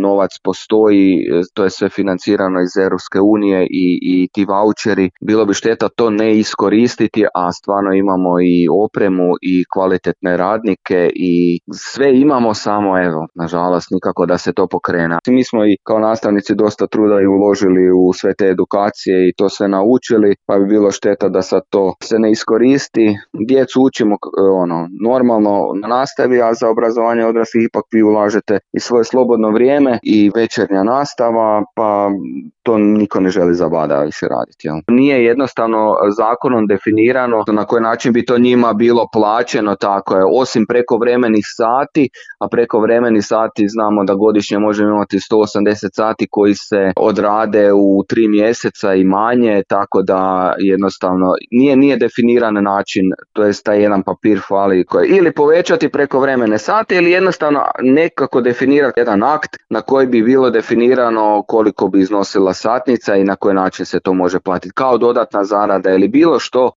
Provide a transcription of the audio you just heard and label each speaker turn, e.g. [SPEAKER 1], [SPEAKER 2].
[SPEAKER 1] novac postoji, to je sve financirano iz Europske unije i ti vaučeri, bilo bi šteta to ne iskoristiti, a stvarno imamo i opremu i kvalitetne radnike i sve imamo, samo evo, nažalost nikako da se to pokrene. Mi smo i kao nastavnici dosta truda i uložili u sve te edukacije i to sve naučili, pa bi bilo šteta da sad to se ne iskoristi. Djecu učimo normalno na nastavi, a za obrazovanje odraslih ipak vi ulažete i svoje slobodno vrijeme i večernja nastava, pa to niko ne želi za vlada više raditi. Jel? Nije jednostavno zakonom definirano na koji način bi to njima bilo plaćeno, tako je, osim prekovremenih sati, a prekovremeni sati znamo da godišnje možemo imati 180 sati koji se odrade u 3 mjeseca i manje, tako da jednostavno nije definiran način, to jest taj jedan papir fali ili povećati prekovremene sate ili jednostavno nekako definirati jedan akt na koji bi bilo definirano koliko bi iznosila satnica i na koji način se to može platiti kao dodatna zarada ili bilo što